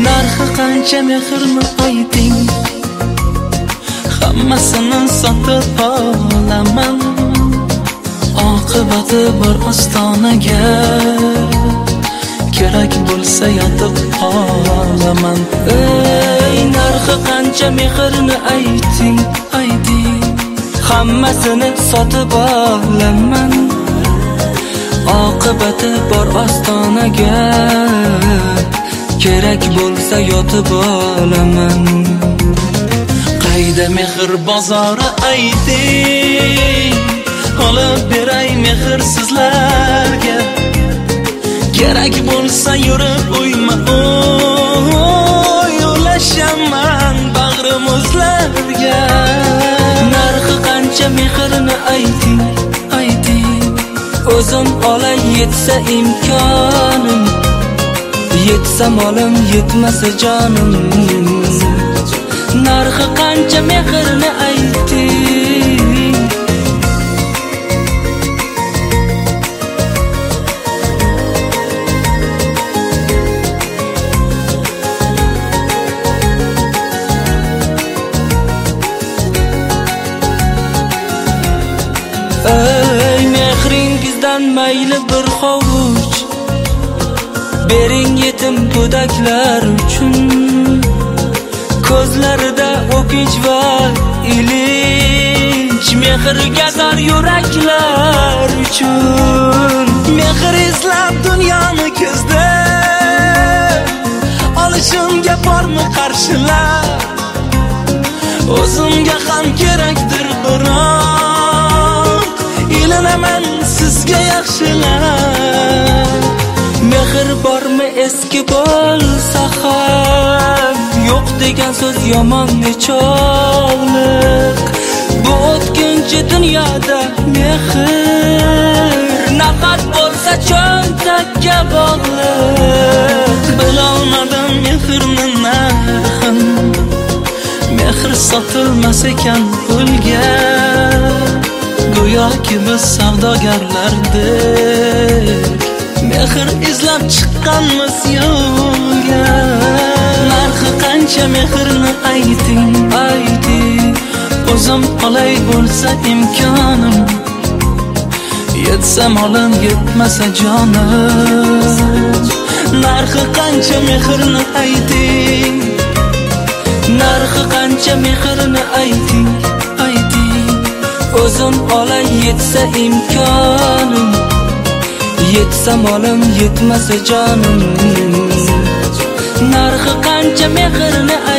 narxi qancha mehrni ayting, hammasini sotib olaman. Oqibati bor ostonaga, kerak bo'lsa yotib olaman. Ey, narxi qancha mehrni ayting, hammasini sotib olaman. Oqibati bor ostonaga, kerak bo'lsa yotib olaman. Qayda mehr bozori ayting, olib beray mehr sizlarga. Kerak bo'lsa yurib uyma ulashaman bag'rim o'zlarga. Narxi qancha mehrni ayting, o'zim olay yetsa imkonim, yetsa molim yetmasa jonim. Narxi qancha mehrni ayting. Ey, mehringizdan mayli bir hovuch bering yetim go'daklar uchun. Ko'zlarida o'kinch va ilinj, mehrga zor yuraklar uchun. Mehr izlab dunyoni ko'zda olishimga bormi qarshilar? O'zimga ham kerakdir biroq ilinaman sizga yaxshilar. Mehr bormi eski bo'lsa ham, yo'q degan so'z yomon nechog'liq. Bu o'tkinchi dunyoda mehr nafat bo'lsa cho'ntakka bog'liq. Bilolmadim mehrni narxin, mehr sotilmas ekan pulga. Go'yoki biz savdogarlardek mehr izlab chiqqanmiz yo'lga. Narxi qancha mehrni ayting, o'zim olay bo'lsa imkonim, yetsa molim yetmasa jonim. Narxi qancha mehrni ayting, narxi qancha mehrni ayting, o'zim olay yetsa imkonim, yetsa molim yetmasa jonim. Narxi qancha mehrni